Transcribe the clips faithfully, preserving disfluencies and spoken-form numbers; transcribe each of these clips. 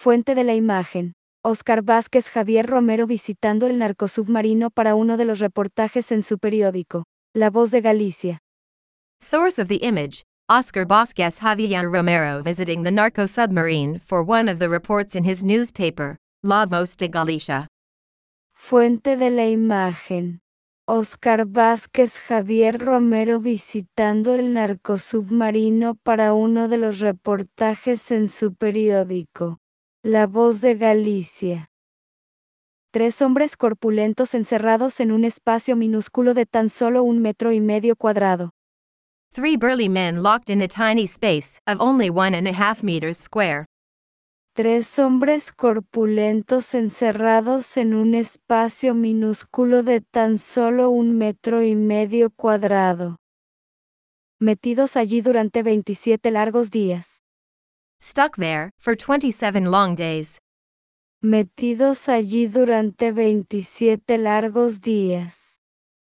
Fuente de la imagen. Óscar Vázquez Javier Romero visitando el narcosubmarino para uno de los reportajes en su periódico, La Voz de Galicia. Source of the image, Oscar Vázquez Javier Romero visiting the narco submarine for one of the reports in his newspaper, La Voz de Galicia. Fuente de la imagen. Óscar Vázquez Javier Romero visitando el narcosubmarino para uno de los reportajes en su periódico, La Voz de Galicia. Tres hombres corpulentos encerrados en un espacio minúsculo de tan solo un metro y medio cuadrado. Three burly men locked in a tiny space of only one and a half meters square. Tres hombres corpulentos encerrados en un espacio minúsculo de tan solo un metro y medio cuadrado. Metidos allí durante veintisiete largos días. Stuck there for twenty-seven long days. Metidos allí durante veintisiete largos días.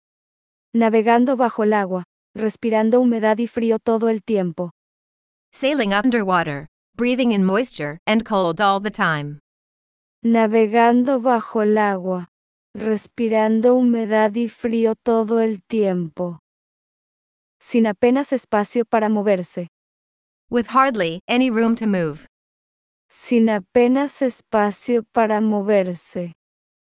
Navegando bajo el agua, respirando humedad y frío todo el tiempo. Sailing underwater, breathing in moisture and cold all the time. Navegando bajo el agua, respirando humedad y frío todo el tiempo. Sin apenas espacio para moverse. With hardly any room to move. Sin apenas espacio para moverse.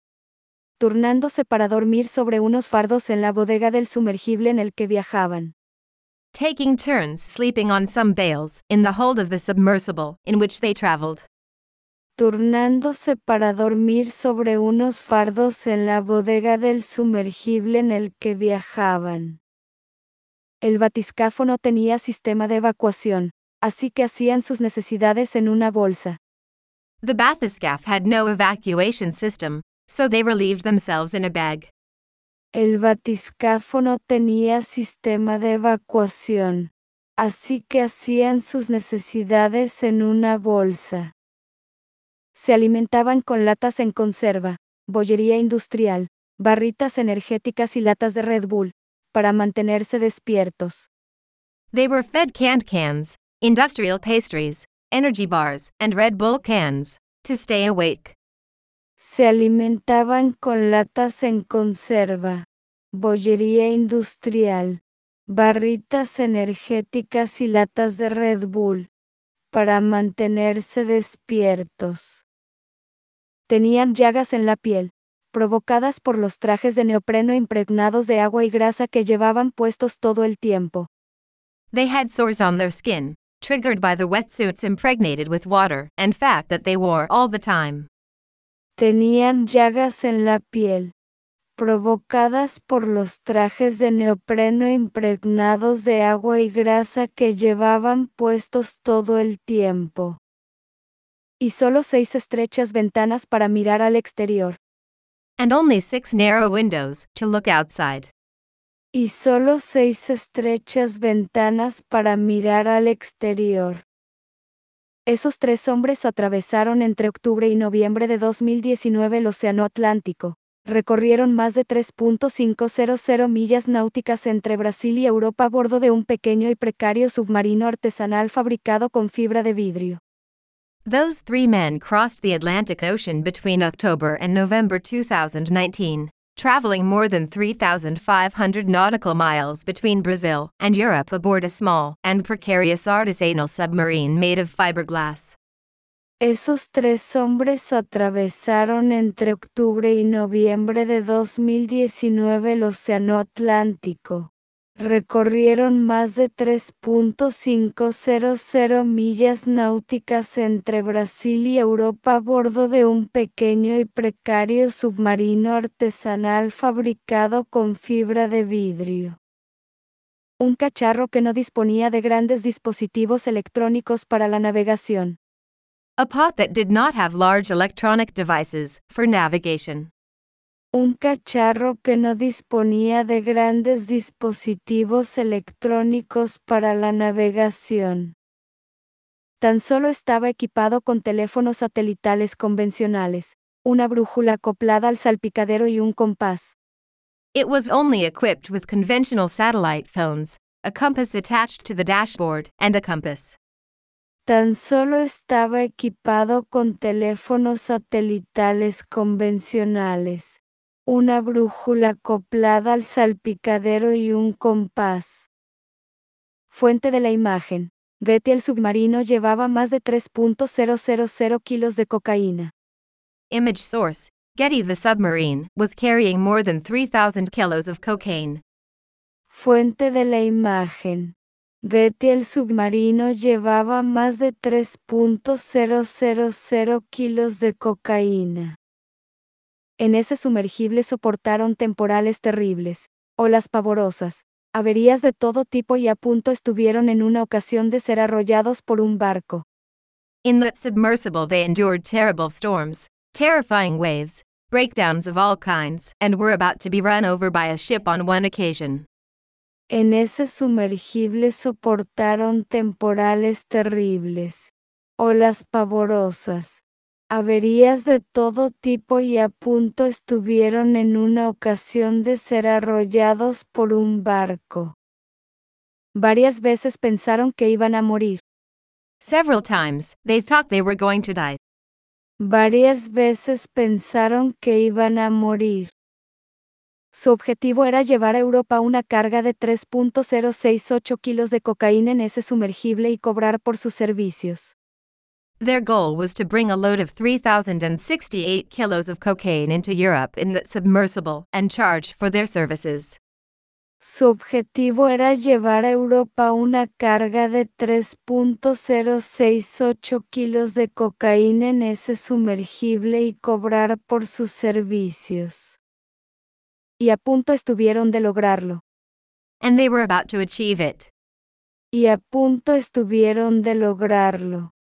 Turnándose para dormir sobre unos fardos en la bodega del sumergible en el que viajaban. Taking turns sleeping on some bales in the hold of the submersible in which they traveled. Turnándose para dormir sobre unos fardos en la bodega del sumergible en el que viajaban. El batiscafo no tenía sistema de evacuación, así que hacían sus necesidades en una bolsa. The bathyscaphe had no evacuation system, so they relieved themselves in a bag. El batiscafo no tenía sistema de evacuación, así que hacían sus necesidades en una bolsa. Se alimentaban con latas en conserva, bollería industrial, barritas energéticas y latas de Red Bull, para mantenerse despiertos. They were fed canned cans, industrial pastries, energy bars, and Red Bull cans, to stay awake. Se alimentaban con latas en conserva, bollería industrial, barritas energéticas y latas de Red Bull, para mantenerse despiertos. Tenían llagas en la piel, provocadas por los trajes de neopreno impregnados de agua y grasa que llevaban puestos todo el tiempo. They had sores on their skin, triggered by the wetsuits impregnated with water and fat that they wore all the time. Tenían llagas en la piel, provocadas por los trajes de neopreno impregnados de agua y grasa que llevaban puestos todo el tiempo. Y solo seis estrechas ventanas para mirar al exterior. And only six narrow windows to look outside. Y solo seis estrechas ventanas para mirar al exterior. Esos tres hombres atravesaron entre octubre y noviembre de dos mil diecinueve el Océano Atlántico, recorrieron más de tres punto quinientas millas náuticas entre Brasil y Europa a bordo de un pequeño y precario submarino artesanal fabricado con fibra de vidrio. Those three men crossed the Atlantic Ocean between October and November two thousand nineteen, traveling more than three thousand five hundred nautical miles between Brazil and Europe aboard a small and precarious artisanal submarine made of fiberglass. Esos tres hombres atravesaron entre octubre y noviembre de dos mil diecinueve el Océano Atlántico. Recorrieron más de tres punto quinientas millas náuticas entre Brasil y Europa a bordo de un pequeño y precario submarino artesanal fabricado con fibra de vidrio. Un cacharro que no disponía de grandes dispositivos electrónicos para la navegación. A pot that did not have large electronic devices for navigation. Un cacharro que no disponía de grandes dispositivos electrónicos para la navegación. Tan solo estaba equipado con teléfonos satelitales convencionales, una brújula acoplada al salpicadero y un compás. It was only equipped with conventional satellite phones, a compass attached to the dashboard, and a compass. Tan solo estaba equipado con teléfonos satelitales convencionales, una brújula acoplada al salpicadero y un compás. Fuente de la imagen. Getty. El submarino llevaba más de tres punto cero cero cero kilos de cocaína. Image source. Getty. The submarine was carrying more than three thousand kilos of cocaine. Fuente de la imagen. Getty. El submarino llevaba más de tres punto cero cero cero kilos de cocaína. En ese sumergible soportaron temporales terribles, olas pavorosas, averías de todo tipo y a punto estuvieron en una ocasión de ser arrollados por un barco. In that submersible they endured terrible storms, terrifying waves, breakdowns of all kinds, and were about to be run over by a ship on one occasion. En ese sumergible soportaron temporales terribles, olas pavorosas, averías de todo tipo y a punto estuvieron en una ocasión de ser arrollados por un barco. Varias veces pensaron que iban a morir. Several times, they thought they were going to die. Varias veces pensaron que iban a morir. Su objetivo era llevar a Europa una carga de tres punto cero seis ocho kilos de cocaína en ese sumergible y cobrar por sus servicios. Their goal was to bring a load of three thousand sixty-eight kilos of cocaine into Europe in that submersible and charge for their services. Su objetivo era llevar a Europa una carga de tres punto cero seis ocho kilos de cocaína en ese sumergible y cobrar por sus servicios. Y a punto estuvieron de lograrlo. And they were about to achieve it. Y a punto estuvieron de lograrlo.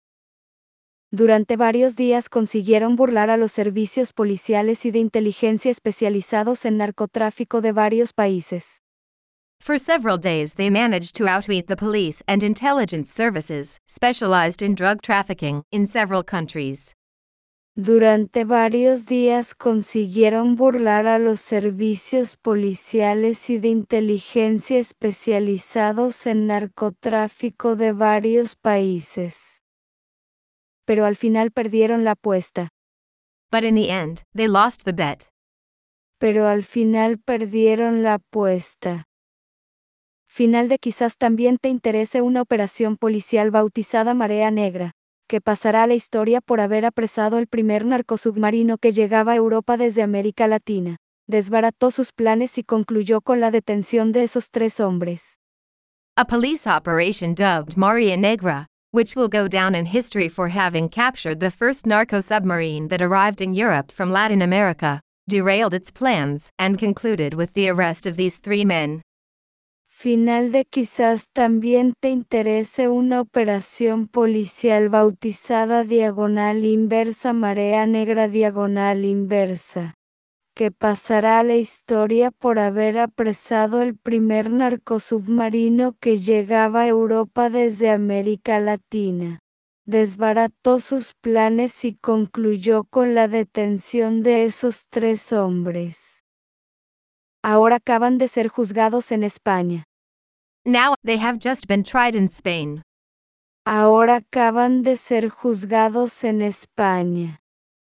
Durante varios días consiguieron burlar a los servicios policiales y de inteligencia especializados en narcotráfico de varios países. For several days they managed to outwit the police and intelligence services, specialized in drug trafficking, in several countries. Durante varios días consiguieron burlar a los servicios policiales y de inteligencia especializados en narcotráfico de varios países. Pero al final perdieron la apuesta. But in the end, they lost the bet. Pero al final perdieron la apuesta. Final de quizás también te interese una operación policial bautizada Marea Negra, que pasará a la historia por haber apresado el primer narcosubmarino que llegaba a Europa desde América Latina, desbarató sus planes y concluyó con la detención de esos tres hombres. A police operation dubbed Maria Negra, which will go down in history for having captured the first narco submarine that arrived in Europe from Latin America, derailed its plans, and concluded with the arrest of these three men. Final de quizás también te interese una operación policial bautizada Diagonal Inversa Marea Negra Diagonal Inversa, que pasará a la historia por haber apresado el primer narcosubmarino que llegaba a Europa desde América Latina, desbarató sus planes y concluyó con la detención de esos tres hombres. Ahora acaban de ser juzgados en España. Now, they have just been tried in Spain. Ahora acaban de ser juzgados en España.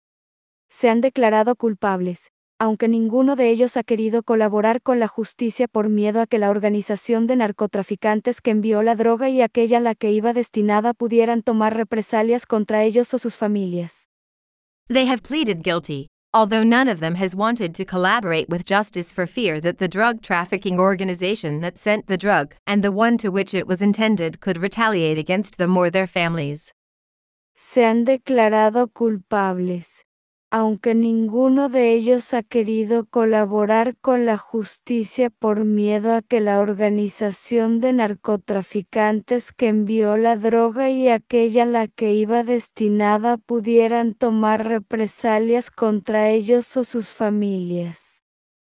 Se han declarado culpables, aunque ninguno de ellos ha querido colaborar con la justicia por miedo a que la organización de narcotraficantes que envió la droga y aquella a la que iba destinada pudieran tomar represalias contra ellos o sus familias. They have pleaded guilty, although none of them has wanted to collaborate with justice for fear that the drug trafficking organization that sent the drug and the one to which it was intended could retaliate against them or their families. Se han declarado culpables, aunque ninguno de ellos ha querido colaborar con la justicia por miedo a que la organización de narcotraficantes que envió la droga y aquella a la que iba destinada pudieran tomar represalias contra ellos o sus familias.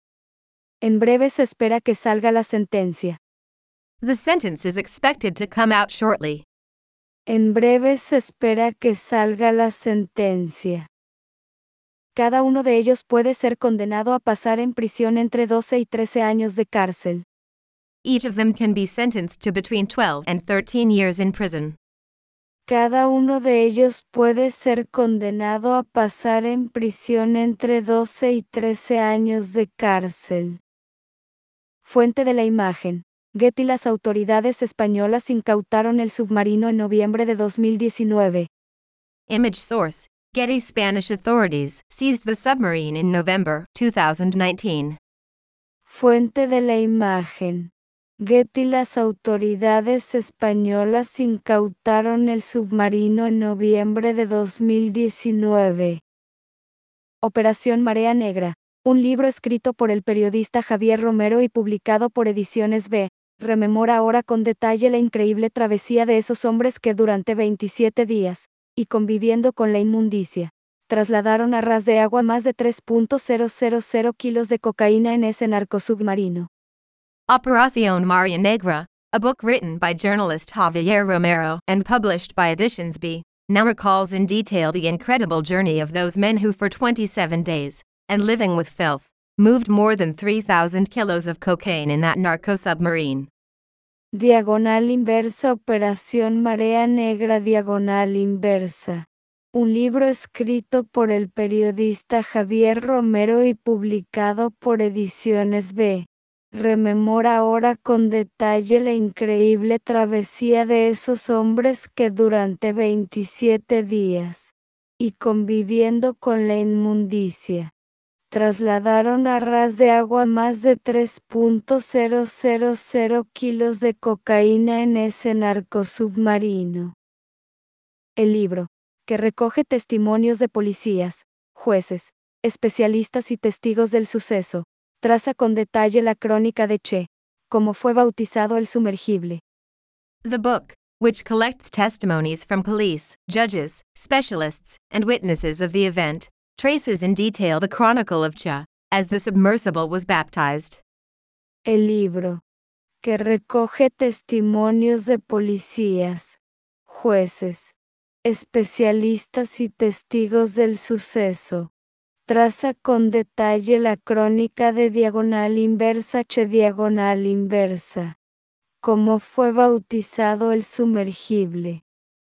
En breve se espera que salga la sentencia. The sentence is expected to come out shortly. En breve se espera que salga la sentencia. Cada uno de ellos puede ser condenado a pasar en prisión entre doce y trece años de cárcel. Each of them can be sentenced to between twelve and thirteen years in prison. cada uno de ellos puede ser condenado a pasar en prisión entre doce y trece años de cárcel. Fuente de la imagen. Getty. Las autoridades españolas incautaron el submarino en noviembre de dos mil diecinueve. Image source. Getty. Spanish authorities seized the submarine in November two thousand nineteen. Fuente de la imagen. Getty. Las autoridades españolas incautaron el submarino en noviembre de dos mil diecinueve. Operación Marea Negra. Un libro escrito por el periodista Javier Romero y publicado por Ediciones B, rememora ahora con detalle la increíble travesía de esos hombres que durante veintisiete días, y conviviendo con la inmundicia, trasladaron a ras de agua más de tres punto cero cero cero kilos de cocaína en ese narcosubmarino. Operación Marea Negra, a book written by journalist Javier Romero and published by Editions B, now recalls in detail the incredible journey of those men who for twenty-seven days, and living with filth, moved more than three thousand kilos of cocaine in that narco-submarine. Diagonal inversa. Operación Marea Negra. Diagonal inversa. Un libro escrito por el periodista Javier Romero y publicado por Ediciones B, rememora ahora con detalle la increíble travesía de esos hombres que durante veintisiete días, y conviviendo con la inmundicia, trasladaron a ras de agua más de tres punto cero cero cero kilos de cocaína en ese narcosubmarino. El libro, que recoge testimonios de policías, jueces, especialistas y testigos del suceso, traza con detalle la crónica de Che, como fue bautizado el sumergible. The book, which collects testimonies from police, judges, specialists, and witnesses of the event, traces in detail the chronicle of Che, as the submersible was baptized. El libro, que recoge testimonios de policías, jueces, especialistas y testigos del suceso, traza con detalle la crónica de Diagonal Inversa. Che. Diagonal Inversa. Cómo fue bautizado el sumergible.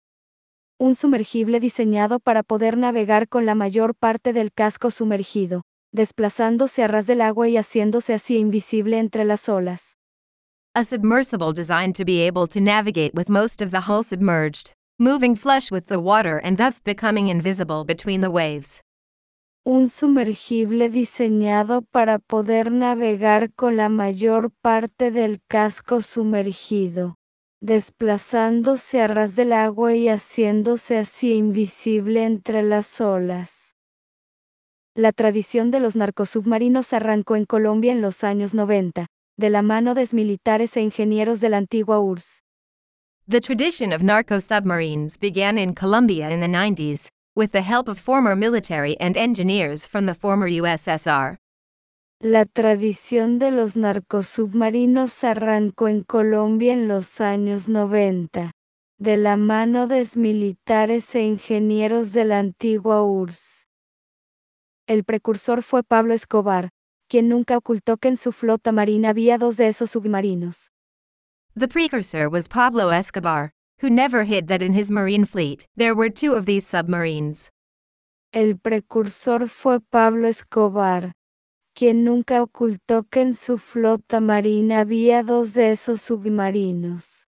Un sumergible diseñado para poder navegar con la mayor parte del casco sumergido, desplazándose a ras del agua y haciéndose así invisible entre las olas. A submersible designed to be able to navigate with most of the hull submerged, moving flush with the water and thus becoming invisible between the waves. Un sumergible diseñado para poder navegar con la mayor parte del casco sumergido, desplazándose a ras del agua y haciéndose así invisible entre las olas. La tradición de los narcosubmarinos arrancó en Colombia en los años noventa, de la mano de militares e ingenieros de la antigua U R S S. The tradition of narco-submarines began in Colombia in the nineties, with the help of former military and engineers from the former U S S R. La tradición de los narcosubmarinos arrancó en Colombia en los años noventa, de la mano de militares e ingenieros de la antigua U R S S. El precursor fue Pablo Escobar, quien nunca ocultó que en su flota marina había dos de esos submarinos. The precursor was Pablo Escobar, who never hid that in his marine fleet there were two of these submarines. El precursor fue Pablo Escobar, quien nunca ocultó que en su flota marina había dos de esos submarinos.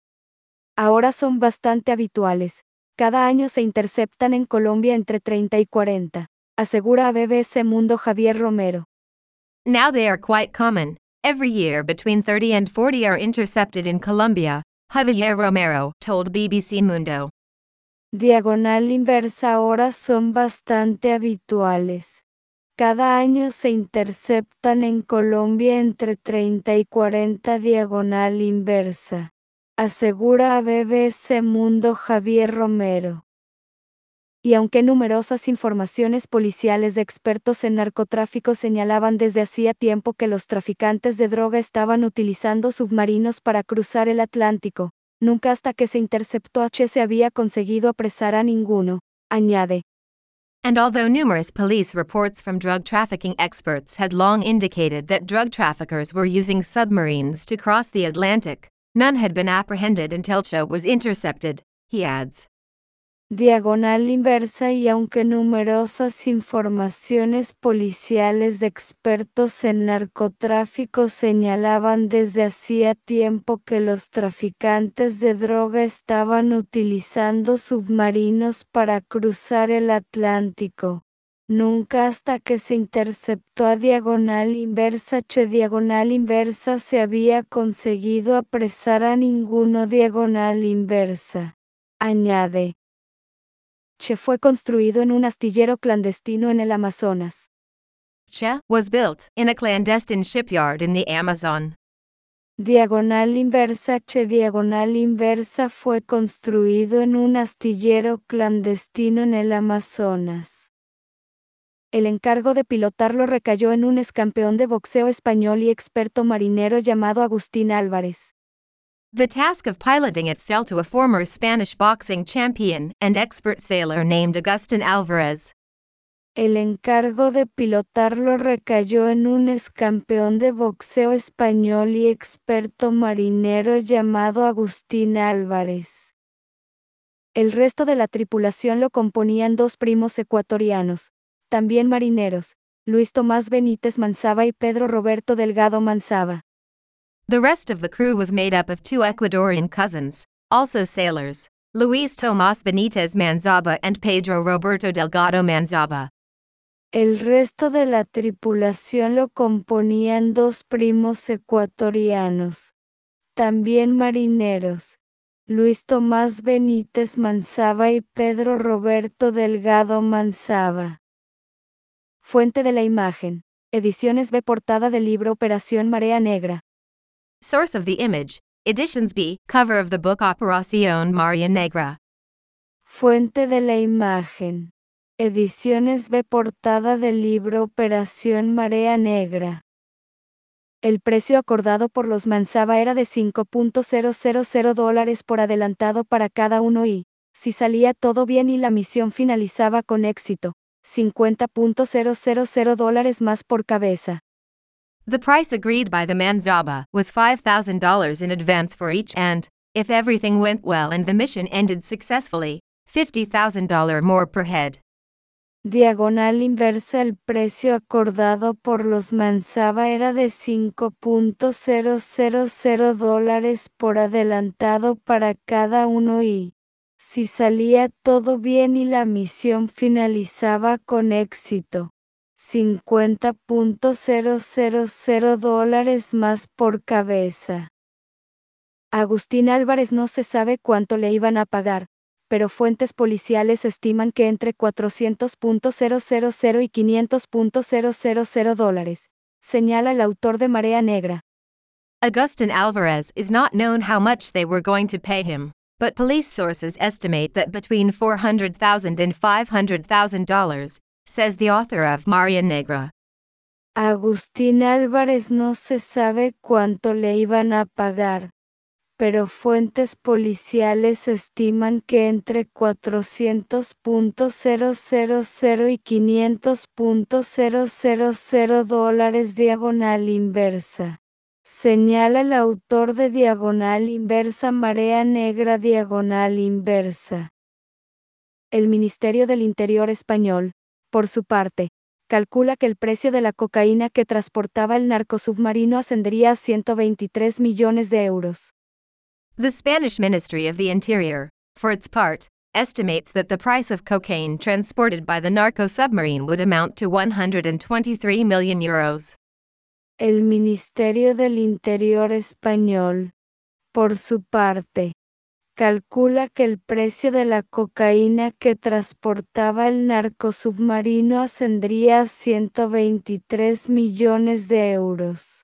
Ahora son bastante habituales. Cada año se interceptan en Colombia entre treinta y cuarenta, asegura a B B C Mundo Javier Romero. Now they are quite common. Every year between thirty and forty are intercepted in Colombia, Javier Romero told B B C Mundo. Diagonal inversa. Ahora son bastante habituales. Cada año se interceptan en Colombia entre treinta y cuarenta. Diagonal inversa, asegura a B B C Mundo Javier Romero. Y aunque numerosas informaciones policiales de expertos en narcotráfico señalaban desde hacía tiempo que los traficantes de droga estaban utilizando submarinos para cruzar el Atlántico, nunca hasta que se interceptó a Che se había conseguido apresar a ninguno, añade. And although numerous police reports from drug trafficking experts had long indicated that drug traffickers were using submarines to cross the Atlantic, none had been apprehended until Che was intercepted, he adds. diagonal inversa y aunque numerosas informaciones policiales de expertos en narcotráfico señalaban desde hacía tiempo que los traficantes de droga estaban utilizando submarinos para cruzar el Atlántico, nunca hasta que se interceptó a diagonal inversa H diagonal inversa se había conseguido apresar a ninguno diagonal inversa, añade. Che fue construido en un astillero clandestino en el Amazonas. Che was built in a clandestine shipyard in the Amazon. Diagonal inversa Che diagonal inversa fue construido en un astillero clandestino en el Amazonas. El encargo de pilotarlo recayó en un excampeón de boxeo español y experto marinero llamado Agustín Álvarez. The task of piloting it fell to a former Spanish boxing champion and expert sailor named Agustín Álvarez. El encargo de pilotarlo recayó en un excampeón de boxeo español y experto marinero llamado Agustín Álvarez. El resto de la tripulación lo componían dos primos ecuatorianos, también marineros, Luis Tomás Benítez Manzaba y Pedro Roberto Delgado Manzaba. The rest of the crew was made up of two Ecuadorian cousins, also sailors, Luis Tomás Benítez Manzaba and Pedro Roberto Delgado Manzaba. El resto de la tripulación lo componían dos primos ecuatorianos, también marineros, Luis Tomás Benítez Manzaba y Pedro Roberto Delgado Manzaba. Fuente de la imagen. Ediciones B. Portada del libro Operación Marea Negra. Source of the image. Editions B. Cover of the book Operación Marea Negra. Fuente de la imagen. Ediciones B. Portada del libro Operación Marea Negra. El precio acordado por los Manzaba era de cinco punto cero cero cero dólares por adelantado para cada uno y, si salía todo bien y la misión finalizaba con éxito, cincuenta punto cero cero cero dólares más por cabeza. The price agreed by the Manzaba was five thousand dollars in advance for each and, if everything went well and the mission ended successfully, fifty thousand dollars more per head. Diagonal inversa. El precio acordado por los Manzaba era de cinco punto cero cero cero dólares por adelantado para cada uno y, si salía todo bien y la misión finalizaba con éxito, cincuenta punto cero cero cero dólares más por cabeza. Agustín Álvarez no se sabe cuánto le iban a pagar, pero fuentes policiales estiman que entre cuatrocientos punto cero cero cero y quinientos punto cero cero cero dólares, señala el autor de Marea Negra. Agustín Álvarez is not known how much they were going to pay him, but police sources estimate that between four hundred thousand dollars and five hundred thousand dollars, says the author of Marea Negra. Agustín Álvarez no se sabe cuánto le iban a pagar, pero fuentes policiales estiman que entre cuatrocientos punto cero cero cero y quinientos punto cero cero cero dólares diagonal inversa. Señala el autor de Diagonal Inversa Marea Negra Diagonal Inversa. El Ministerio del Interior español, por su parte, calcula que el precio de la cocaína que transportaba el narcosubmarino ascendería a ciento veintitrés millones de euros. The Spanish Ministry of the Interior, for its part, estimates that the price of cocaine transported by the narco submarine would amount to one hundred twenty-three million euros. El Ministerio del Interior español, por su parte, calcula que el precio de la cocaína que transportaba el narcosubmarino ascendería a ciento veintitrés millones de euros.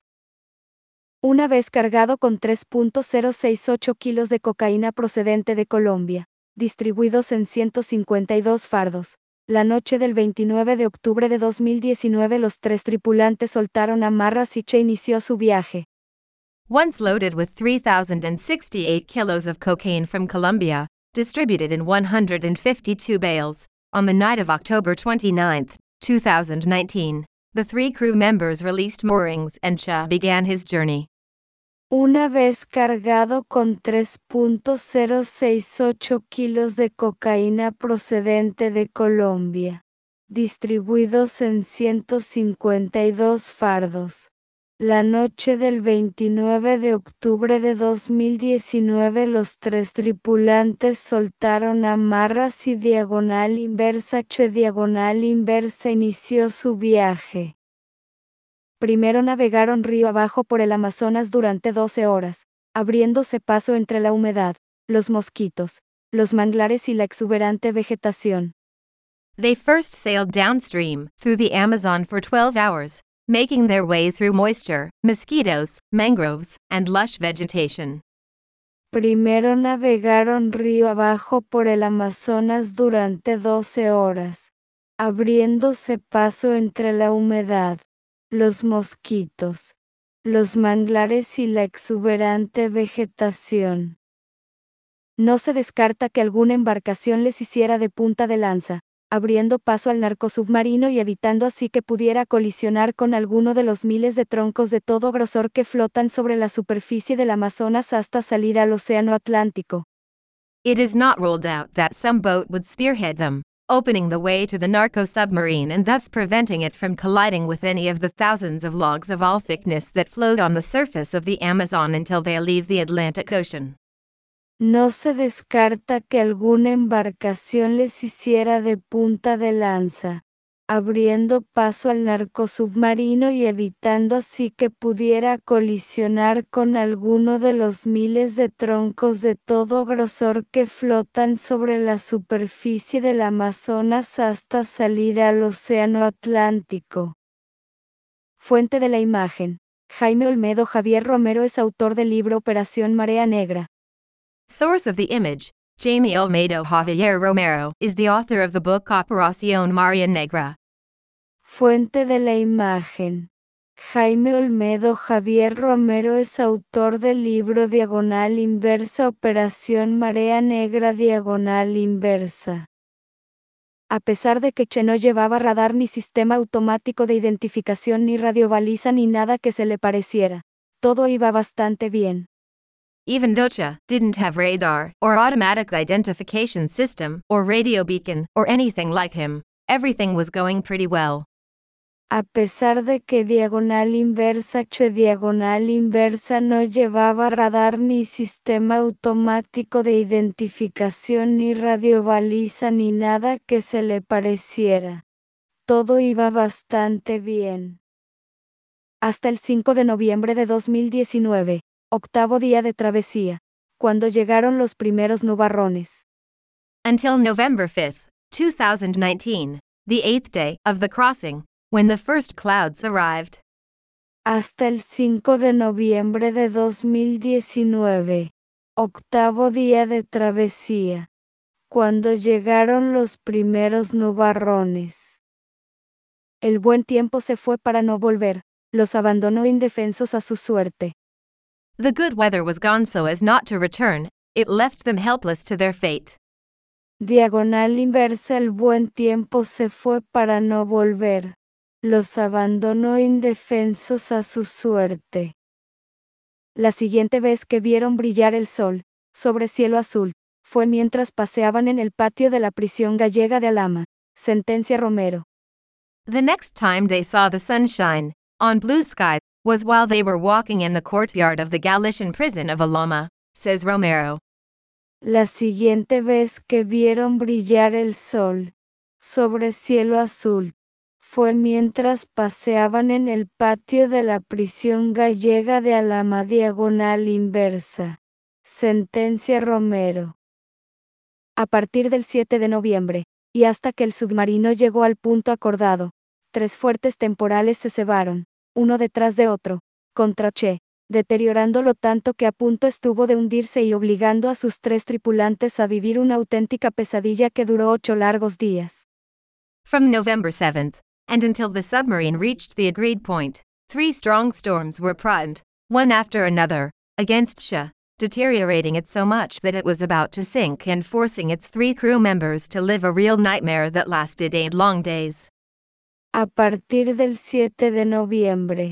Una vez cargado con tres punto cero sesenta y ocho kilos de cocaína procedente de Colombia, distribuidos en ciento cincuenta y dos fardos, la noche del veintinueve de octubre de dos mil diecinueve los tres tripulantes soltaron amarras y Che inició su viaje. Once loaded with three thousand sixty-eight kilos of cocaine from Colombia, distributed in one hundred fifty-two bales, on the night of October twenty-ninth, two thousand nineteen, the three crew members released moorings and Che began his journey. Una vez cargado con tres punto cero seis ocho kilos de cocaína procedente de Colombia, distribuidos en ciento cincuenta y dos fardos. La noche del veintinueve de octubre de dos mil diecinueve los tres tripulantes soltaron amarras y diagonal inversa che diagonal inversa inició su viaje. Primero navegaron río abajo por el Amazonas durante doce horas, abriéndose paso entre la humedad, los mosquitos, los manglares y la exuberante vegetación. They first sailed downstream through the Amazon for twelve hours, making their way through moisture, mosquitoes, mangroves, and lush vegetation. Primero navegaron río abajo por el Amazonas durante doce horas, abriéndose paso entre la humedad, los mosquitos, los manglares y la exuberante vegetación. No se descarta que alguna embarcación les hiciera de punta de lanza, abriendo paso al narcosubmarino y evitando así que pudiera colisionar con alguno de los miles de troncos de todo grosor que flotan sobre la superficie del Amazonas hasta salir al Océano Atlántico. It is not ruled out that some boat would spearhead them, opening the way to the narco submarine and thus preventing it from colliding with any of the thousands of logs of all thickness that float on the surface of the Amazon until they leave the Atlantic Ocean. No se descarta que alguna embarcación les hiciera de punta de lanza, abriendo paso al narcosubmarino y evitando así que pudiera colisionar con alguno de los miles de troncos de todo grosor que flotan sobre la superficie del Amazonas hasta salir al Océano Atlántico. Fuente de la imagen: Jaime Olmedo. Javier Romero es autor del libro Operación Marea Negra. Source of the image: Jaime Olmedo. Javier Romero is the author of the book Operación Marea Negra. Fuente de la imagen: Jaime Olmedo. Javier Romero es autor del libro Diagonal Inversa Operación Marea Negra Diagonal Inversa. A pesar de que Che no llevaba radar ni sistema automático de identificación ni radiobaliza ni nada que se le pareciera, todo iba bastante bien. Even though Che didn't have radar, or automatic identification system, or radio beacon, or anything like him, everything was going pretty well. A pesar de que diagonal inversa Che diagonal inversa no llevaba radar ni sistema automático de identificación ni radiobaliza ni nada que se le pareciera, todo iba bastante bien. Hasta el cinco de noviembre de dos mil diecinueve, octavo día de travesía, cuando llegaron los primeros nubarrones. Until November fifth, two thousand nineteen, the eighth day of the crossing, when the first clouds arrived. Hasta el cinco de noviembre de dos mil diecinueve, octavo día de travesía, cuando llegaron los primeros nubarrones. El buen tiempo se fue para no volver, los abandonó indefensos a su suerte. The good weather was gone so as not to return, it left them helpless to their fate. Diagonal inversa: el buen tiempo se fue para no volver, los abandonó indefensos a su suerte. La siguiente vez que vieron brillar el sol, sobre cielo azul, fue mientras paseaban en el patio de la prisión gallega de Alhama, sentencia Romero. The next time they saw the sunshine, on blue sky, was while they were walking in the courtyard of the Galician prison of Alhama, says Romero. La siguiente vez que vieron brillar el sol, sobre cielo azul, fue mientras paseaban en el patio de la prisión gallega de Alhama diagonal inversa, sentencia Romero. A partir del siete de noviembre, y hasta que el submarino llegó al punto acordado, tres fuertes temporales se cebaron, uno detrás de otro, contra Che, deteriorándolo tanto que a punto estuvo de hundirse y obligando a sus tres tripulantes a vivir una auténtica pesadilla que duró ocho largos días. From November seventh, and until the submarine reached the agreed point, three strong storms were primed, one after another, against Che, deteriorating it so much that it was about to sink and forcing its three crew members to live a real nightmare that lasted eight long days. A partir del siete de noviembre,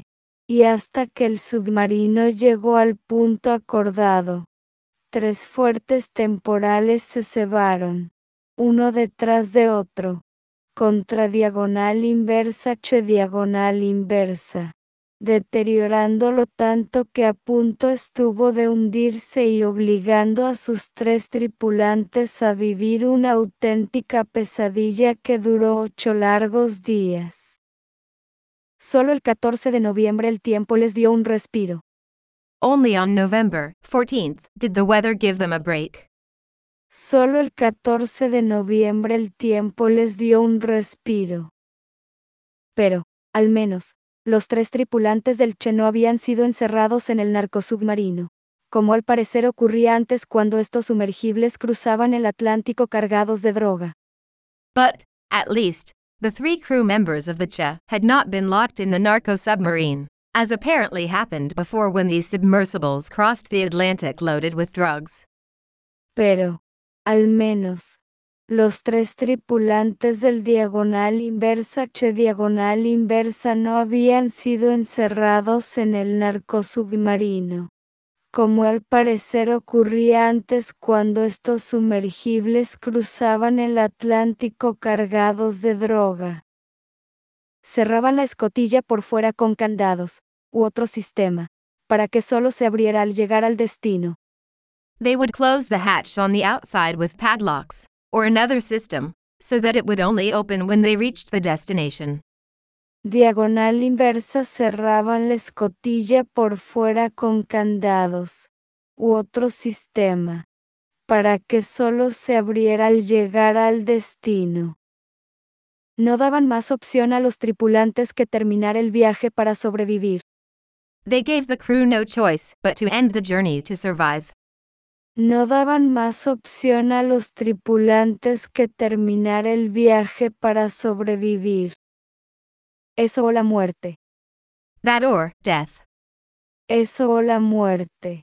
y hasta que el submarino llegó al punto acordado. Tres fuertes temporales se cebaron, uno detrás de otro, contra diagonal inversa h diagonal inversa, deteriorándolo tanto que a punto estuvo de hundirse y obligando a sus tres tripulantes a vivir una auténtica pesadilla que duró ocho largos días. Solo el catorce de noviembre el tiempo les dio un respiro. Only on November fourteenth did the weather give them a break. Solo el catorce de noviembre el tiempo les dio un respiro. Pero, al menos, los tres tripulantes del Che no habían sido encerrados en el narcosubmarino, como al parecer ocurría antes cuando estos sumergibles cruzaban el Atlántico cargados de droga. But, at least, the three crew members of the Che had not been locked in the narco submarine, as apparently happened before when these submersibles crossed the Atlantic loaded with drugs. Pero, al menos, los tres tripulantes del diagonal inversa Che diagonal inversa no habían sido encerrados en el narcosubmarino, como al parecer ocurría antes cuando estos sumergibles cruzaban el Atlántico cargados de droga. Cerraban la escotilla por fuera con candados, u otro sistema, para que solo se abriera al llegar al destino. They would close the hatch on the outside with padlocks, or another system, so that it would only open when they reached the destination. Diagonal inversa cerraban la escotilla por fuera con candados, u otro sistema, para que solo se abriera al llegar al destino. No daban más opción a los tripulantes que terminar el viaje para sobrevivir. They gave the crew no choice but to end the journey to survive. No daban más opción a los tripulantes que terminar el viaje para sobrevivir. Eso o la muerte. That or death. Eso o la muerte.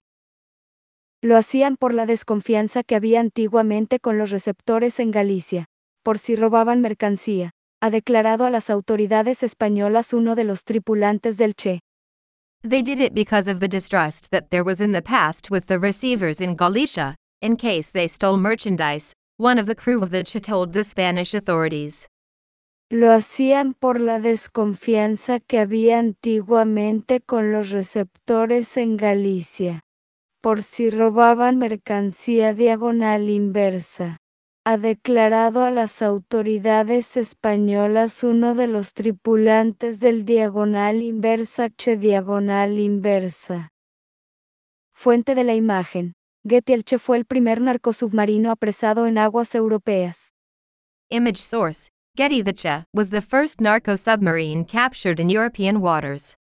Lo hacían por la desconfianza que había antiguamente con los receptores en Galicia, por si robaban mercancía, ha declarado a las autoridades españolas uno de los tripulantes del Che. They did it because of the distrust that there was in the past with the receivers in Galicia, in case they stole merchandise, one of the crew of the Che told the Spanish authorities. Lo hacían por la desconfianza que había antiguamente con los receptores en Galicia, por si robaban mercancía diagonal inversa, ha declarado a las autoridades españolas uno de los tripulantes del diagonal inversa Che diagonal inversa. Fuente de la imagen. Getty. El Che fue el primer narcosubmarino apresado en aguas europeas. Image source. Getty. The Che was the first narco submarine captured in European waters.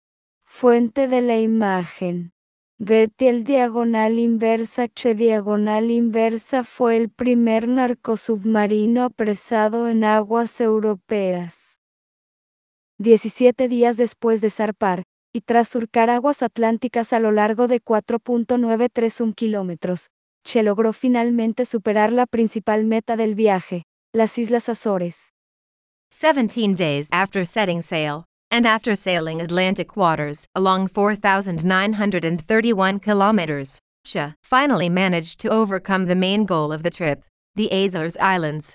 Fuente de la imagen. Getty. El diagonal inversa Che diagonal inversa fue el primer narcosubmarino apresado en aguas europeas. diecisiete días después de zarpar, y tras surcar aguas atlánticas a lo largo de cuatro punto novecientos treinta y uno kilómetros, Che logró finalmente superar la principal meta del viaje, las Islas Azores. Seventeen days after setting sail, and after sailing Atlantic waters along four thousand nine hundred thirty-one kilometers, Che finally managed to overcome the main goal of the trip, the Azores Islands.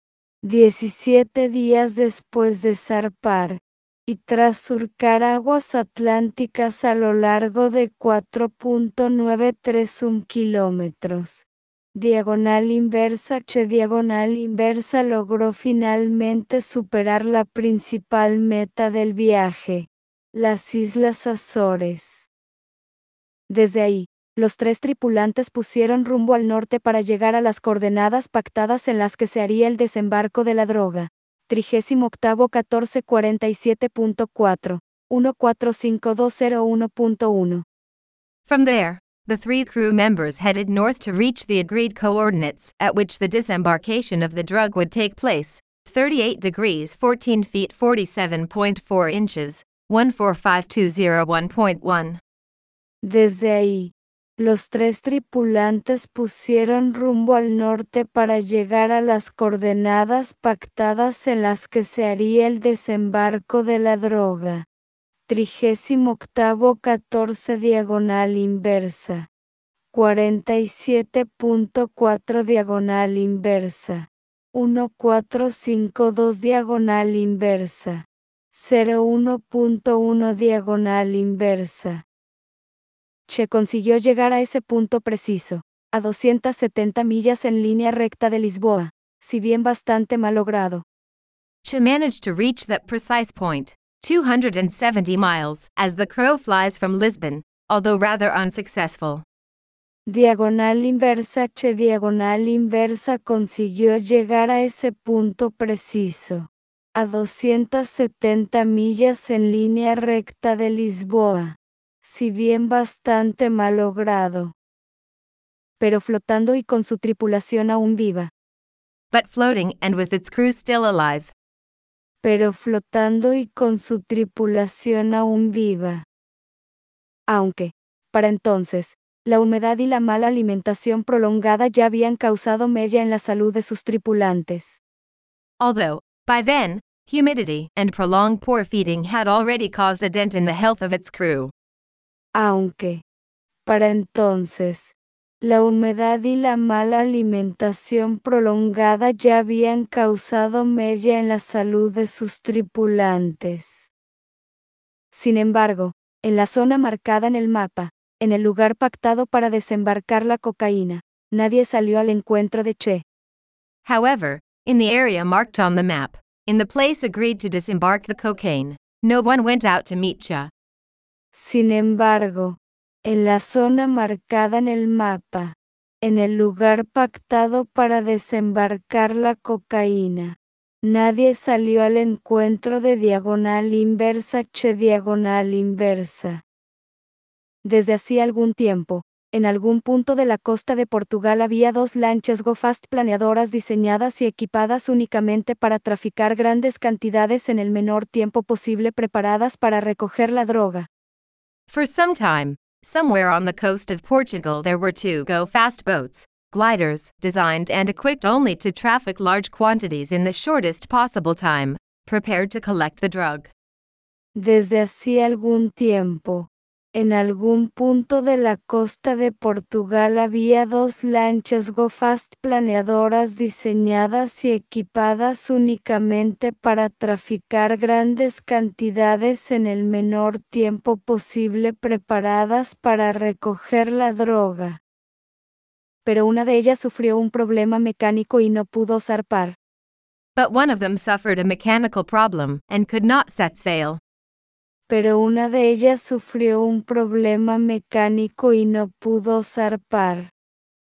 diecisiete días después de zarpar, y tras surcar aguas atlánticas a lo largo de cuatro punto novecientos treinta y uno kilómetros, diagonal inversa Che diagonal inversa logró finalmente superar la principal meta del viaje, las Islas Azores. Desde ahí, los tres tripulantes pusieron rumbo al norte para llegar a las coordenadas pactadas en las que se haría el desembarco de la droga. trigésimo octavo catorce cuarenta y siete punto cuatro, uno cuatro cinco dos cero uno punto uno. From there, the three crew members headed north to reach the agreed coordinates at which the disembarkation of the drug would take place, thirty-eight degrees fourteen feet forty-seven point four inches, one four five two zero one point one. Desde ahí, los tres tripulantes pusieron rumbo al norte para llegar a las coordenadas pactadas en las que se haría el desembarco de la droga. trigésimo octavo catorce diagonal inversa. cuarenta y siete punto cuatro diagonal inversa. mil cuatrocientos cincuenta y dos diagonal inversa. cero uno punto uno diagonal inversa. Che consiguió llegar a ese punto preciso, a doscientas setenta millas en línea recta de Lisboa, si bien bastante malogrado. Che managed to reach that precise point, two hundred seventy miles, as the crow flies from Lisbon, although rather unsuccessful. Diagonal inversa. Che diagonal inversa consiguió llegar a ese punto preciso, a doscientas setenta millas en línea recta de Lisboa, si bien bastante malogrado, pero flotando y con su tripulación aún viva. But floating and with its crew still alive. Pero flotando y con su tripulación aún viva. Aunque, para entonces, la humedad y la mala alimentación prolongada ya habían causado mella en la salud de sus tripulantes. Although, by then, humidity and prolonged poor feeding had already caused a dent in the health of its crew. Aunque, para entonces, la humedad y la mala alimentación prolongada ya habían causado mella en la salud de sus tripulantes. Sin embargo, en la zona marcada en el mapa, en el lugar pactado para desembarcar la cocaína, nadie salió al encuentro de Che. However, in the area marked on the map, in the place agreed to disembark the cocaine, no one went out to meet Che. Sin embargo, en la zona marcada en el mapa, en el lugar pactado para desembarcar la cocaína, nadie salió al encuentro de diagonal inversa. Che diagonal inversa. Desde hacía algún tiempo, en algún punto de la costa de Portugal había dos lanchas Go Fast planeadoras diseñadas y equipadas únicamente para traficar grandes cantidades en el menor tiempo posible, preparadas para recoger la droga. For some time, somewhere on the coast of Portugal there were two go-fast boats, gliders, designed and equipped only to traffic large quantities in the shortest possible time, prepared to collect the drug. Desde hacía algún tiempo, en algún punto de la costa de Portugal había dos lanchas Go Fast planeadoras diseñadas y equipadas únicamente para traficar grandes cantidades en el menor tiempo posible, preparadas para recoger la droga. Pero una de ellas sufrió un problema mecánico y no pudo zarpar. But one of them suffered a mechanical problem and could not set sail. Pero una de ellas sufrió un problema mecánico y no pudo zarpar.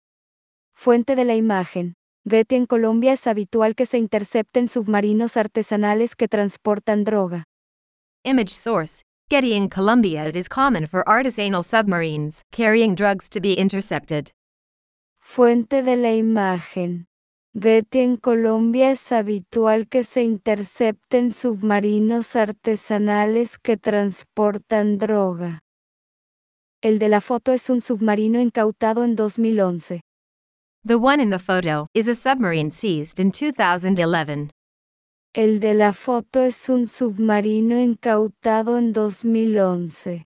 Fuente de la imagen. Getty. En Colombia es habitual que se intercepten submarinos artesanales que transportan droga. Image source. Getty. In Colombia it is common for artisanal submarines carrying drugs to be intercepted. Fuente de la imagen. Getty. En Colombia es habitual que se intercepten submarinos artesanales que transportan droga. El de la foto es un submarino incautado en dos mil once. The one in the photo is a submarine seized in two thousand eleven. El de la foto es un submarino incautado en dos mil once.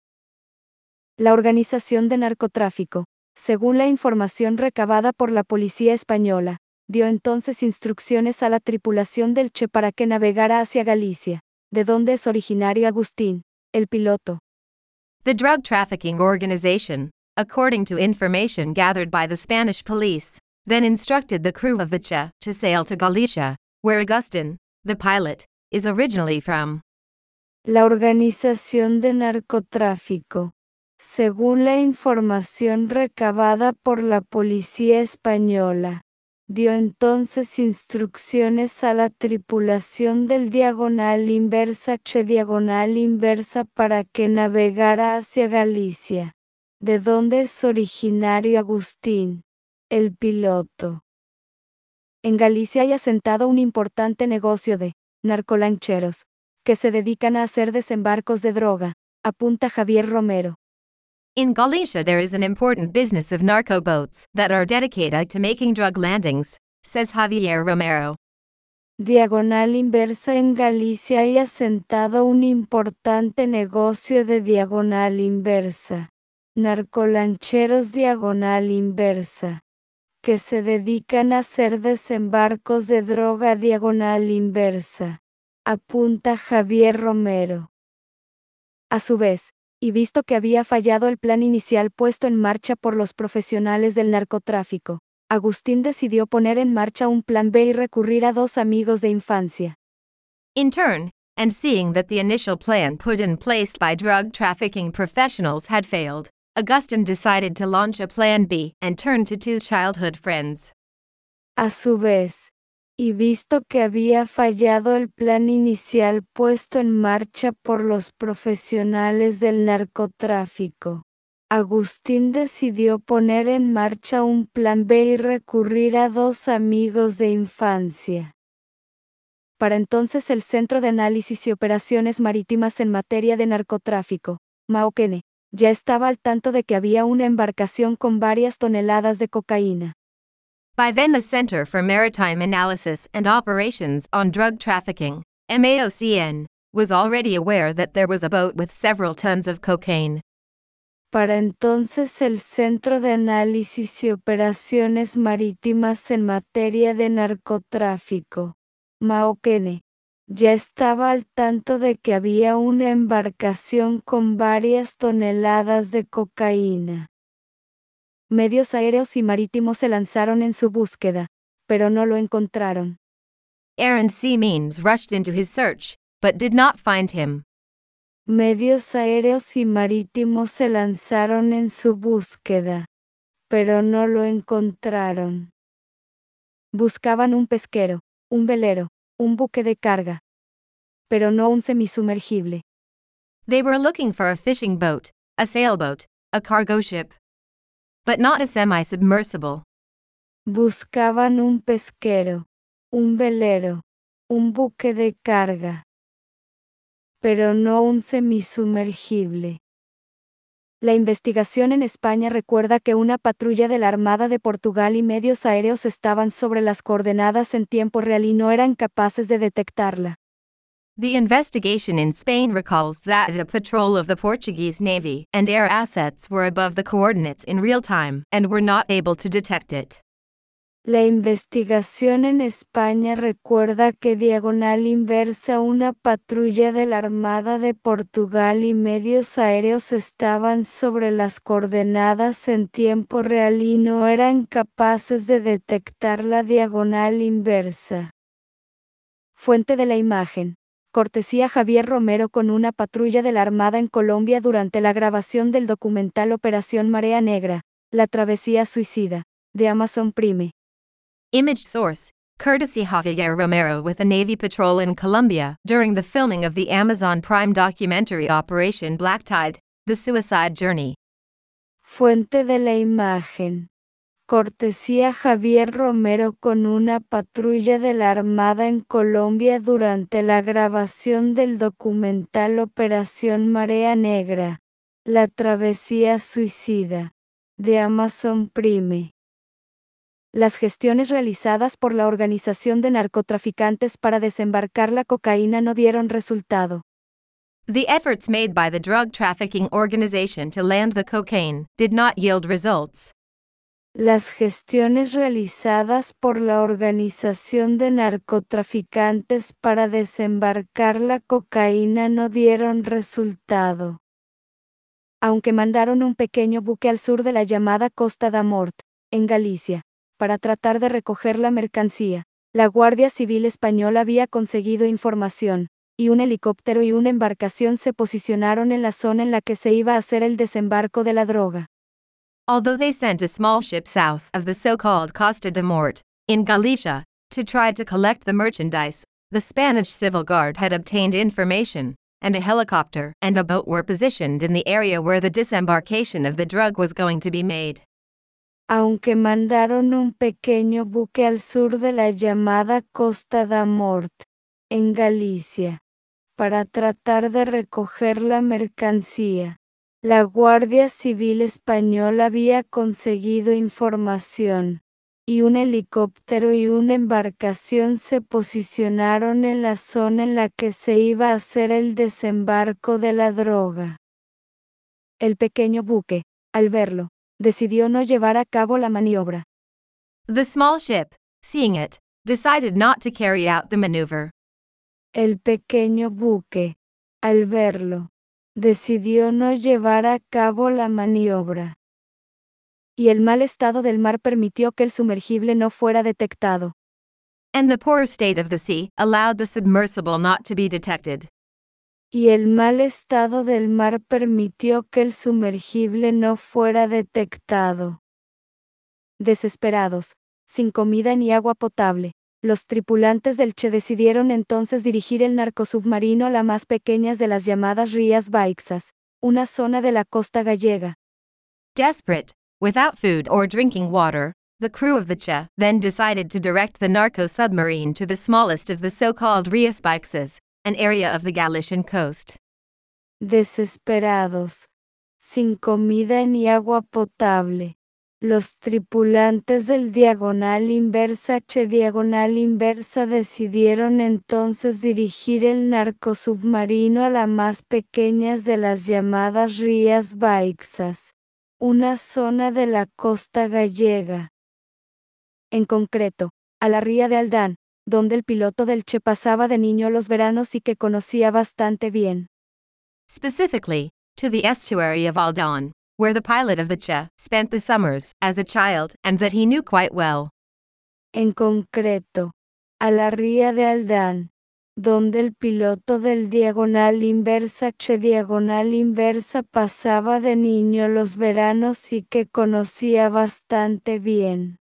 La organización de narcotráfico, según la información recabada por la policía española, dio entonces instrucciones a la tripulación del Che para que navegara hacia Galicia, de donde es originario Agustín, el piloto. The drug trafficking organization, according to information gathered by the Spanish police, then instructed the crew of the Che to sail to Galicia, where Agustin, the pilot, is originally from. La organización de narcotráfico, según la información recabada por la policía española, dio entonces instrucciones a la tripulación del diagonal inversa Che diagonal inversa para que navegara hacia Galicia, de donde es originario Agustín, el piloto. En Galicia hay asentado un importante negocio de narcolancheros, que se dedican a hacer desembarcos de droga, apunta Javier Romero. In Galicia there is an important business of narco boats that are dedicated to making drug landings, says Javier Romero. Diagonal inversa. En Galicia hay asentado un importante negocio de diagonal inversa. Narcolancheros diagonal inversa, que se dedican a hacer desembarcos de droga diagonal inversa, apunta Javier Romero. A su vez, y visto que había fallado el plan inicial puesto en marcha por los profesionales del narcotráfico, Agustín decidió poner en marcha un plan B y recurrir a dos amigos de infancia. In turn, and seeing that the initial plan put in place by drug trafficking professionals had failed, Agustín decided to launch a plan B and turn to two childhood friends. A su vez, y visto que había fallado el plan inicial puesto en marcha por los profesionales del narcotráfico, Agustín decidió poner en marcha un plan B y recurrir a dos amigos de infancia. Para entonces el Centro de Análisis y Operaciones Marítimas en materia de narcotráfico, MAOCENE, ya estaba al tanto de que había una embarcación con varias toneladas de cocaína. By then the Center for Maritime Analysis and Operations on Drug Trafficking, MAOCN, was already aware that there was a boat with several tons of cocaine. Para entonces el Centro de Análisis y Operaciones Marítimas en materia de narcotráfico, MAOCENE, ya estaba al tanto de que había una embarcación con varias toneladas de cocaína. Medios aéreos y marítimos se lanzaron en su búsqueda, pero no lo encontraron. Air and sea means rushed into his search, but did not find him. Medios aéreos y marítimos se lanzaron en su búsqueda, pero no lo encontraron. Buscaban un pesquero, un velero, un buque de carga, pero no un semisumergible. They were looking for a fishing boat, a sailboat, a cargo ship, but not a semi-submersible. Buscaban un pesquero, un velero, un buque de carga, pero no un semisumergible. La investigación en España recuerda que una patrulla de la Armada de Portugal y medios aéreos estaban sobre las coordenadas en tiempo real y no eran capaces de detectarla. The investigation in Spain recalls that a patrol of the Portuguese Navy and air assets were above the coordinates in real time and were not able to detect it. La investigación en España recuerda que diagonal inversa una patrulla de la Armada de Portugal y medios aéreos estaban sobre las coordenadas en tiempo real y no eran capaces de detectar la diagonal inversa. Fuente de la imagen. Cortesía Javier Romero con una patrulla de la Armada en Colombia durante la grabación del documental Operación Marea Negra, la travesía suicida, de Amazon Prime. Image source, courtesy Javier Romero with a Navy patrol in Colombia during the filming of the Amazon Prime documentary Operation Black Tide, The Suicide Journey. Fuente de la imagen. Cortesía Javier Romero con una patrulla de la Armada en Colombia durante la grabación del documental Operación Marea Negra, la travesía suicida, de Amazon Prime. Las gestiones realizadas por la organización de narcotraficantes para desembarcar la cocaína no dieron resultado. The efforts made by the drug trafficking organization to land the cocaine did not yield results. Las gestiones realizadas por la organización de narcotraficantes para desembarcar la cocaína no dieron resultado. Aunque mandaron un pequeño buque al sur de la llamada Costa da Morte, en Galicia, para tratar de recoger la mercancía, la Guardia Civil Española había conseguido información, y un helicóptero y una embarcación se posicionaron en la zona en la que se iba a hacer el desembarco de la droga. Although they sent a small ship south of the so-called Costa de Morte, in Galicia, to try to collect the merchandise, the Spanish Civil Guard had obtained information, and a helicopter and a boat were positioned in the area where the disembarkation of the drug was going to be made. Aunque mandaron un pequeño buque al sur de la llamada Costa da Morte, en Galicia, para tratar de recoger la mercancía, la Guardia Civil Española había conseguido información, y un helicóptero y una embarcación se posicionaron en la zona en la que se iba a hacer el desembarco de la droga. El pequeño buque, al verlo, decidió no llevar a cabo la maniobra. The small ship, seeing it, decided not to carry out the maneuver. El pequeño buque, al verlo, decidió no llevar a cabo la maniobra. Y el mal estado del mar permitió que el sumergible no fuera detectado. And the poor state of the sea allowed the submersible not to be detected. Y el mal estado del mar permitió que el sumergible no fuera detectado. Desesperados, sin comida ni agua potable, los tripulantes del Che decidieron entonces dirigir el narcosubmarino a la más pequeña de las llamadas Rías Baixas, una zona de la costa gallega. Desperate, without food or drinking water, the crew of the Che then decided to direct the narco submarine to the smallest of the so-called Rías Baixas, an area of the Galician coast. Desesperados, sin comida ni agua potable, los tripulantes del Diagonal Inversa Che Diagonal Inversa decidieron entonces dirigir el narcosubmarino a la más pequeña de las llamadas Rías Baixas, una zona de la costa gallega. En concreto, a la ría de Aldán, donde el piloto del Che pasaba de niño los veranos y que conocía bastante bien. Specifically, to the estuary of Aldán, where the pilot of the Che spent the summers as a child and that he knew quite well. En concreto, a la ría de Aldán, donde el piloto del Diagonal Inversa Che Diagonal Inversa pasaba de niño los veranos y que conocía bastante bien.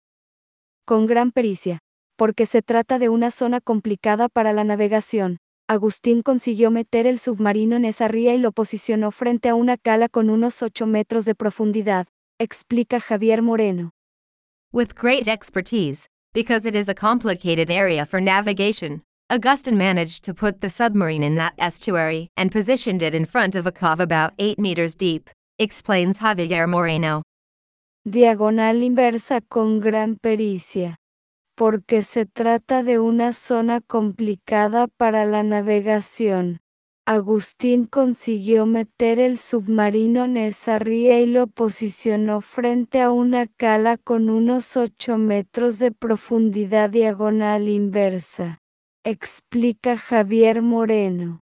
Con gran pericia, porque se trata de una zona complicada para la navegación, Agustín consiguió meter el submarino en esa ría y lo posicionó frente a una cala con unos ocho metros de profundidad, explica Javier Moreno. With great expertise, because it is a complicated area for navigation, Agustin managed to put the submarine in that estuary and positioned it in front of a cove about eight meters deep, explains Javier Moreno. Diagonal inversa con gran pericia, porque se trata de una zona complicada para la navegación. Agustín consiguió meter el submarino en esa ría y lo posicionó frente a una cala con unos ocho metros de profundidad diagonal inversa, explica Javier Moreno.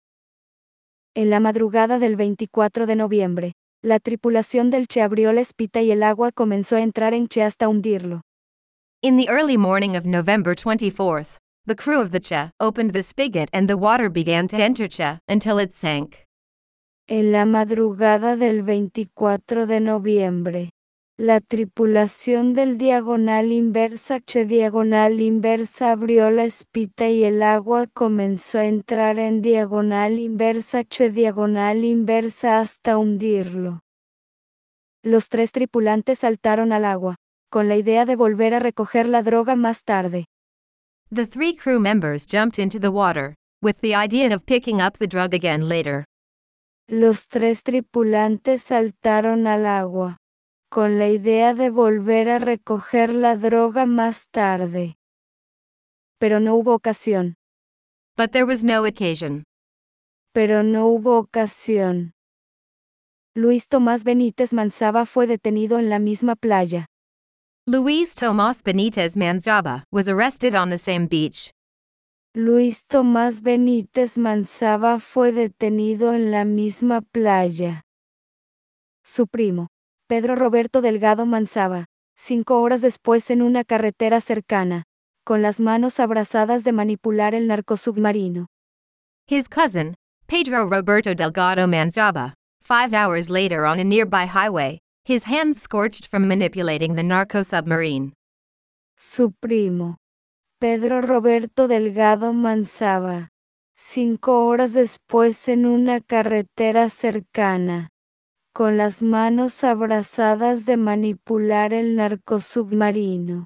En la madrugada del veinticuatro de noviembre, la tripulación del Che abrió la espita y el agua comenzó a entrar en Che hasta hundirlo. In the early morning of November twenty-fourth, the crew of the Che opened the spigot and the water began to enter Che until it sank. En la madrugada del veinticuatro de noviembre, la tripulación del Diagonal Inversa Che Diagonal Inversa abrió la espita y el agua comenzó a entrar en Diagonal Inversa Che Diagonal Inversa hasta hundirlo. Los tres tripulantes saltaron al agua, con la idea de volver a recoger la droga más tarde. The three crew members jumped into the water, with the idea of picking up the drug again later. Los tres tripulantes saltaron al agua, con la idea de volver a recoger la droga más tarde. Pero no hubo ocasión. But there was no occasion. Pero no hubo ocasión. Luis Tomás Benítez Manzaba fue detenido en la misma playa. Luis Tomás Benítez Manzaba was arrested on the same beach. Luis Tomás Benítez Manzaba fue detenido en la misma playa. Su primo, Pedro Roberto Delgado Manzaba, cinco horas después en una carretera cercana, con las manos abrasadas de manipular el narcosubmarino. His cousin, Pedro Roberto Delgado Manzaba, five hours later on a nearby highway, his hands scorched from manipulating the narco submarine. Su primo, Pedro Roberto Delgado Manzaba, cinco horas después en una carretera cercana, con las manos abrasadas de manipular el narcosubmarino.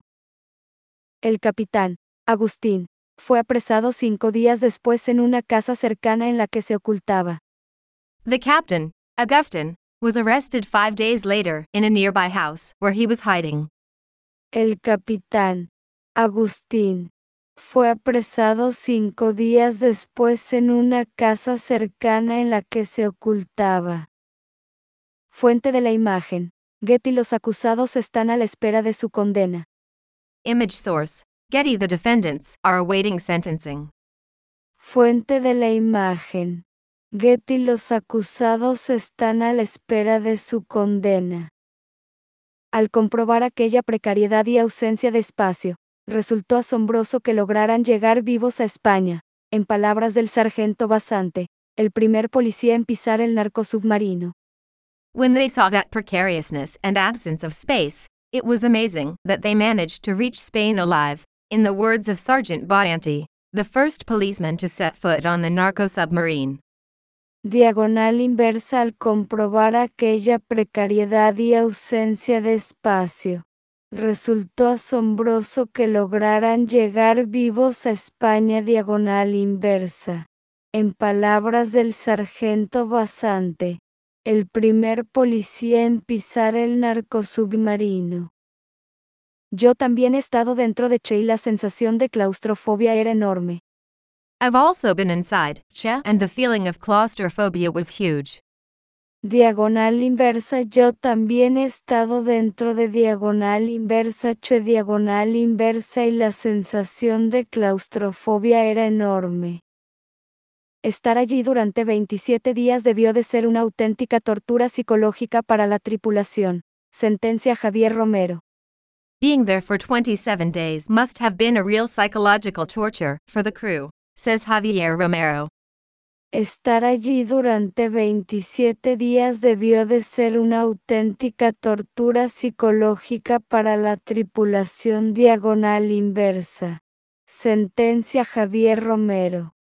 El capitán, Agustín, fue apresado cinco días después en una casa cercana en la que se ocultaba. The captain, Agustin, was arrested five days later in a nearby house where he was hiding. El capitán, Agustín, fue apresado cinco días después en una casa cercana en la que se ocultaba. Fuente de la imagen. Getty. Los acusados están a la espera de su condena. Image source. Getty. The defendants are awaiting sentencing. Fuente de la imagen. Getty. Los acusados están a la espera de su condena. Al comprobar aquella precariedad y ausencia de espacio, resultó asombroso que lograran llegar vivos a España, en palabras del sargento Basante, el primer policía en pisar el narcosubmarino. When they saw that precariousness and absence of space, it was amazing that they managed to reach Spain alive, in the words of Sergeant Basante, the first policeman to set foot on the narco submarine. Diagonal inversa. Al comprobar aquella precariedad y ausencia de espacio, resultó asombroso que lograran llegar vivos a España. Diagonal inversa. En palabras del sargento Basante, el primer policía en pisar el narcosubmarino. Yo también he estado dentro de Che y la sensación de claustrofobia era enorme. I've also been inside Che, and the feeling of claustrophobia was huge. Diagonal inversa. Yo también he estado dentro de diagonal inversa Che. Diagonal inversa y la sensación de claustrofobia era enorme. Estar allí durante veintisiete días debió de ser una auténtica tortura psicológica para la tripulación. Sentencia Javier Romero. Being there for twenty-seven days must have been a real psychological torture for the crew, says Javier Romero. Estar allí durante veintisiete días debió de ser una auténtica tortura psicológica para la tripulación. Diagonal inversa. Sentencia Javier Romero.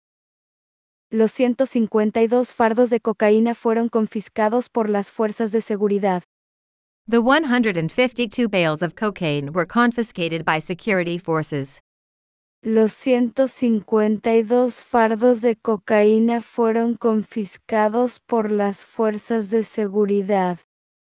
Los ciento cincuenta y dos fardos de cocaína fueron confiscados por las fuerzas de seguridad. The one hundred fifty-two bales of cocaine were confiscated by security forces. Los ciento cincuenta y dos fardos de cocaína fueron confiscados por las fuerzas de seguridad.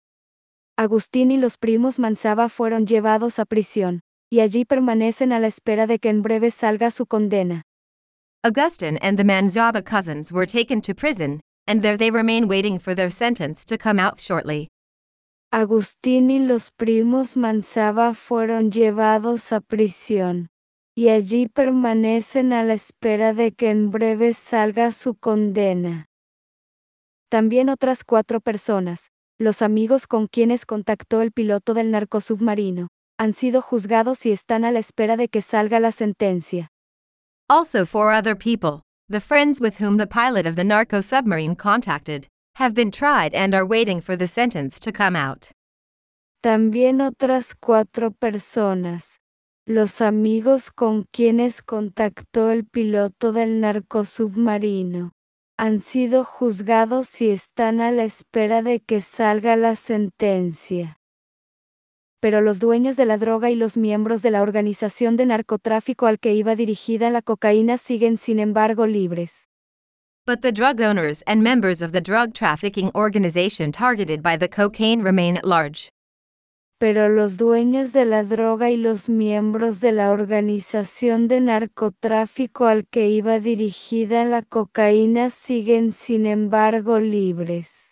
Agustín y los primos Manzaba fueron llevados a prisión, y allí permanecen a la espera de que en breve salga su condena. Agustin and the Manzaba cousins were taken to prison, and there they remain waiting for their sentence to come out shortly. Agustín y los primos Manzaba fueron llevados a prisión, y allí permanecen a la espera de que en breve salga su condena. También otras cuatro personas, los amigos con quienes contactó el piloto del narcosubmarino, han sido juzgados y están a la espera de que salga la sentencia. Also four other people, the friends with whom the pilot of the narco submarine contacted, have been tried and are waiting for the sentence to come out. También otras cuatro personas, los amigos con quienes contactó el piloto del narcosubmarino, han sido juzgados y están a la espera de que salga la sentencia. Pero los dueños de la droga y los miembros de la organización de narcotráfico al que iba dirigida la cocaína siguen sin embargo libres. But the drug owners and members of the drug trafficking organization targeted by the cocaine remain at large. Pero los dueños de la droga y los miembros de la organización de narcotráfico al que iba dirigida la cocaína siguen sin embargo libres.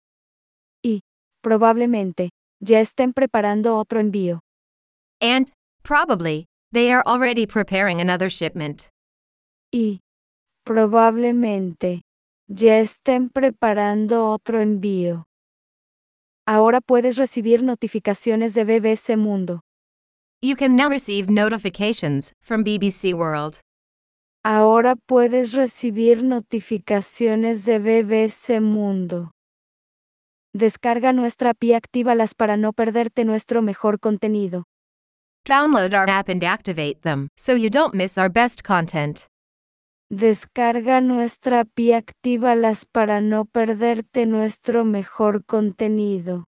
Y, probablemente, ya estén preparando otro envío. And, probably, they are already preparing another shipment. Y, probablemente, ya estén preparando otro envío. Ahora puedes recibir notificaciones de B B C Mundo. You can now receive notifications from B B C World. Ahora puedes recibir notificaciones de B B C Mundo. Descarga nuestra app y actívalas para no perderte nuestro mejor contenido. Download our app and activate them so you don't miss our best content. Descarga nuestra app y actívalas para no perderte nuestro mejor contenido.